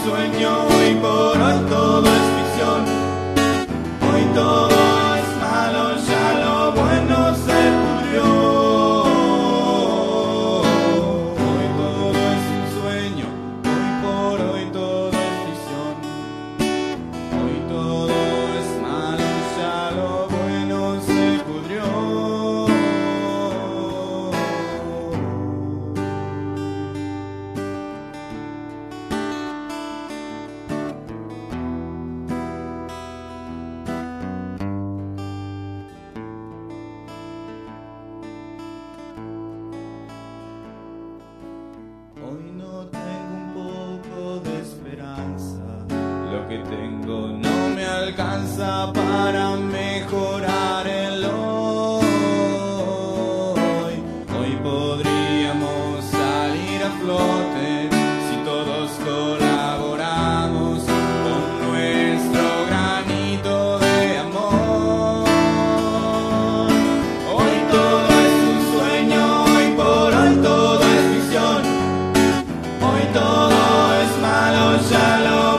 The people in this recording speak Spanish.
sueño, hoy por hoy todo es ficción. Hoy todo es malo, ya lo bueno se pudrió. Hoy todo es un sueño, hoy por hoy todo es ficción. Hoy todo es malo, ya lo bueno se pudrió. Hoy no tengo un poco de esperanza. Lo que tengo no me alcanza para mejorar el hoy. Hoy podríamos salir a flote si todos colaboramos con nuestro granito de amor. Hoy todo es un sueño, hoy por hoy todo es ficción. Hoy todo es malo, ya lo